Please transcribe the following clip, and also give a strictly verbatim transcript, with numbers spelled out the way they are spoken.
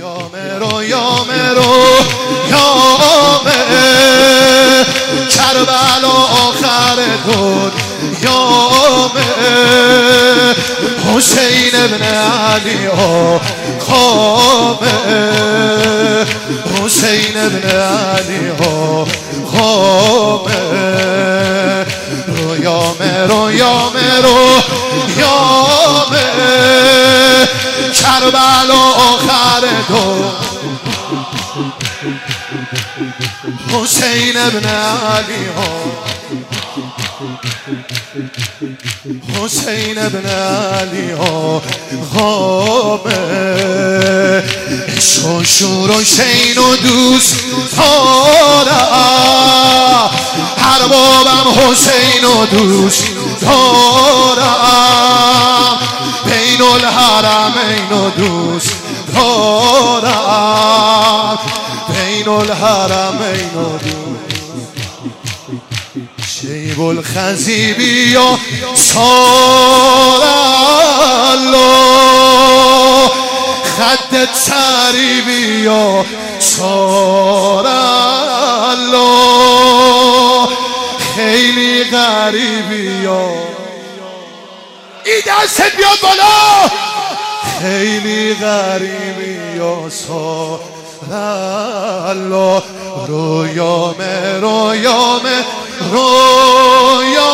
رویامه رویامه رویامه کربلا آخر دنیامه حسین ابن علی آقامه حسین ابن علی آقامه رویامه رویامه رویامه کربلا آخر دنیامه حسین ابن علی حسین ابن علی آقامه عشق و شور و شین و دوست دارم هر بابم حسین و دوست دارم بین الحرمین و دوست دارم بین الحرمین و دوست شیب الخزیبی یا سارالله خد تریبی یا سارالله خیلی غریبی یا ای دستت بیاد بالا خیلی غریبی یا سارالله رویامه رویامه رویامه